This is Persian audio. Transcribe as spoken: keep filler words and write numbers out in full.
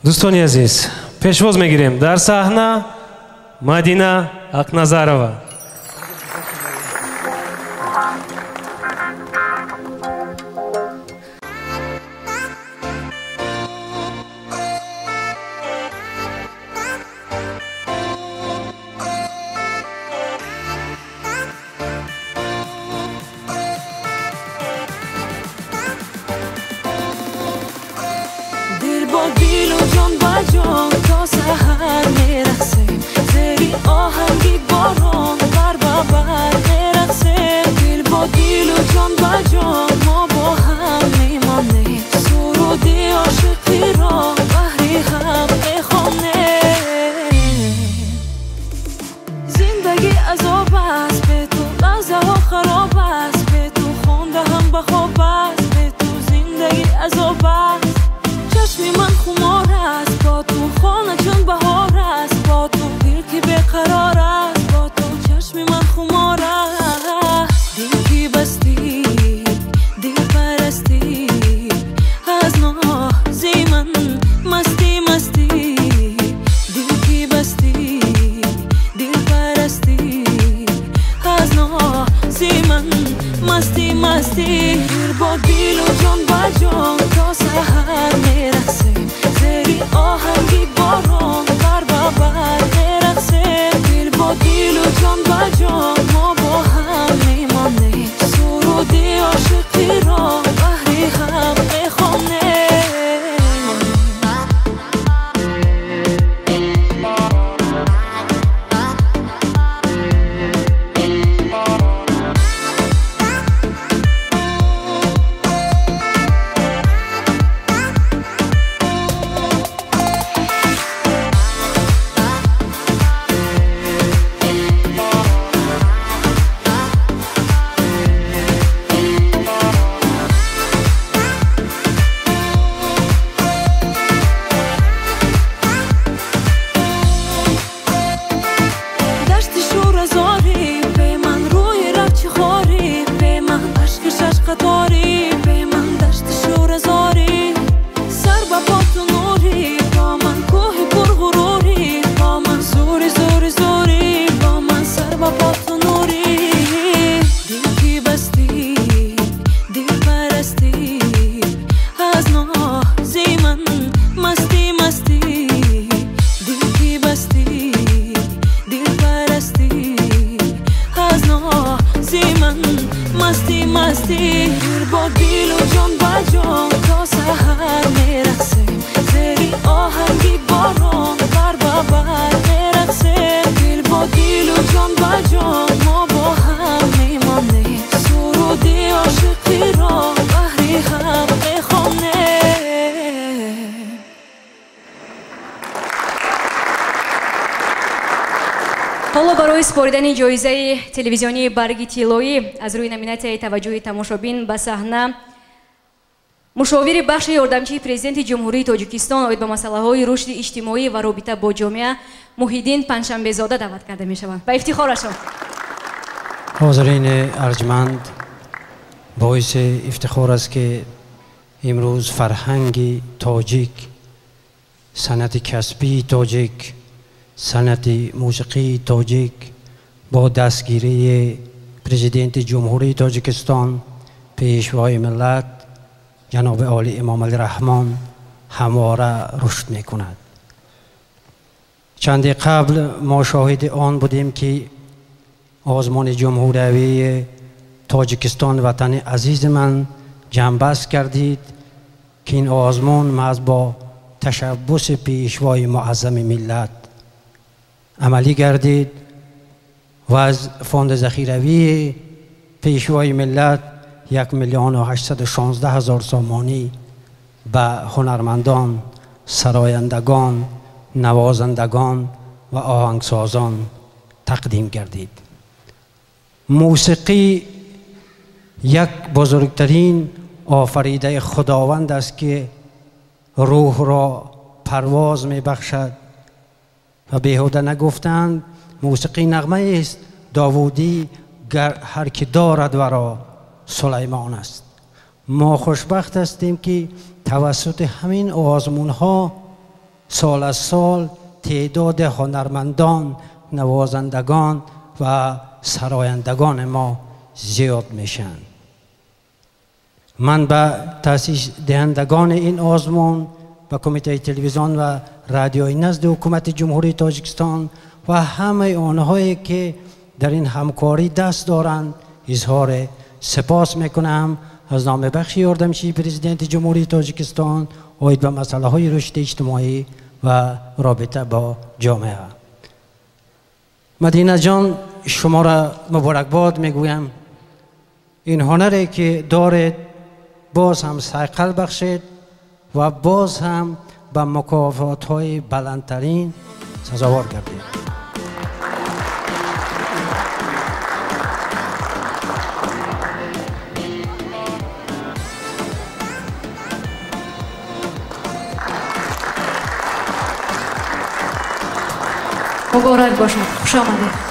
دوستان عزیز، پیشواز میگیریم در صحنه مدینه اقنظرова. با دل و جان با جان تا سحر میرقصیم، زیر آهنگی باران بر بر میرقصیم. دل با دل و جان با جان ما با هم میمانیم، سرودی عاشقی را بهری هم میخوانیم. زندگی عذاب است به تو، لحظه ها خراب است به تو، خونده هم به خواب است به تو. زندگی عذاب است، چشمی من خمار است با تو، خانه چون بهار است با تو، دل که بیقرار است با تو. چشمی من خمار است، دل که بستی دل پرستی، از نازی من مستی مستی. دل که بستی دل پرستی، از نازی من مستی مستی. دل با دل و جان با جان تا سحر میرقصیم، زیر آهنگی باران بر بر میرقصیم. دل با دل و جان با جان ما با هم میمانیم، سرودی عاشقی را بهری هم میخوانیم. مستی مستی. دل با دل و جان با جان تا سحر میرقصیم، زیر آهنگی باران بر بر میرقصیم. دل با دل و جان با جان ما با هم میمانیم، سرودی عاشقی را بهری هم میخوانیم. حالا برای سپردن جایزه تلویزیونی برگ طلایی از روی نامیناسیای توجه تماشابین به صحنه مشاور بخش یاردمچی پرزیدنت جمهوری تاجیکستان اوید به مسائل رشد اجتماعی و رابطه با جامعه محیدین پنجشنبه‌زاده دعوت کرده میشوند. با افتخارشان. حاضرین ارجمند، باعث افتخار است که امروز فرهنگ تاجیک، صنعت کسبی تاجیک، صنعت موسیقی تاجیک با دستگیری پرزیدنت جمهوری تاجیکستان پیشوای ملت جناب عالی امام علی رحمان همواره رشد می کند. چند قبل ما شاهد آن بودیم که آزمان جمهوری تاجیکستان وطن عزیز من جنبست کردید که این آزمان محض با تشبث پیشوای معظم ملت عملی گردید و از فوند ذخیروی پیشوای ملت یک میلیون و هشتصد و شانزده هزار سامانی به هنرمندان، سرایندگان، نوازندگان و آهنگسازان تقدیم گردید. موسیقی یک بزرگترین آفریده خداوند است که روح را پرواز می بخشد و بیهوده نگفتند موسیقی نغمه است داوودی، گر هر که دارد ورا سلیمان است. ما خوشبخت هستیم که توسط همین آزمون ها سال از سال تعداد هنرمندان، نوازندگان و سرایندگان ما زیاد میشن. من به تأسیس دهندگان این آزمون و کمیته تلویزیون و رادیوی نزد حکومت جمهوری تاجیکستان و همه آنهایی که در این همکاری دست دارند اظهار سپاس میکنم. از نام بخش یاردمچی پرزیدنت جمهوری تاجیکستان اوید به مسئله های رشد اجتماعی و رابطه با جامعه. مدینه جان، شما را مبارکباد میگویم. این هنری که دارید باز هم سیقل بخشید و باز هم به مکافات های بلندترین سزاوار گردید. مبارک باشد. خوش آمدید.